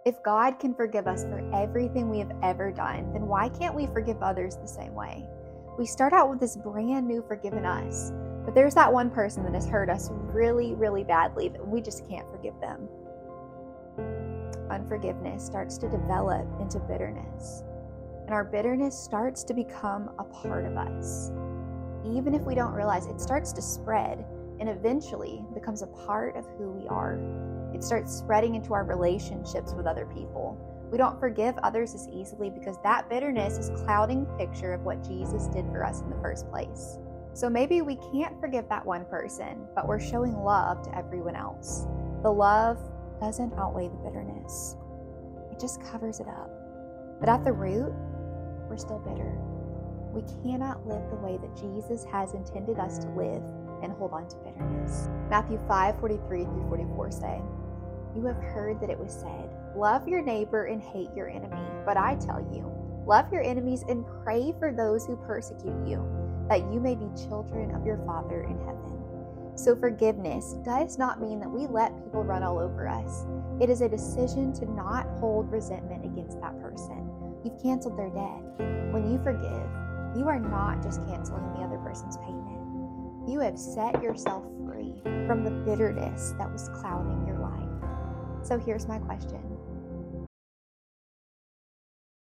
If God can forgive us for everything we have ever done, then why can't we forgive others the same way? We start out with this brand new forgiven us, but there's that one person that has hurt us really, really badly that we just can't forgive them. Unforgiveness starts to develop into bitterness, and our bitterness starts to become a part of us. Even if we don't realize, it starts to spread and eventually becomes a part of who we are. It starts spreading into our relationships with other people. We don't forgive others as easily because that bitterness is clouding the picture of what Jesus did for us in the first place. So maybe we can't forgive that one person, but we're showing love to everyone else. The love doesn't outweigh the bitterness. It just covers it up. But at the root, we're still bitter. We cannot live the way that Jesus has intended us to live and hold on to bitterness. Matthew 5:43-44 say, "You have heard that it was said, 'Love your neighbor and hate your enemy.' But I tell you, love your enemies and pray for those who persecute you, that you may be children of your Father in heaven." So forgiveness does not mean that we let people run all over us. It is a decision to not hold resentment against that person. You've canceled their debt. When you forgive, you are not just canceling the other person's payment. You have set yourself free from the bitterness that was clouding your life. So here's my question.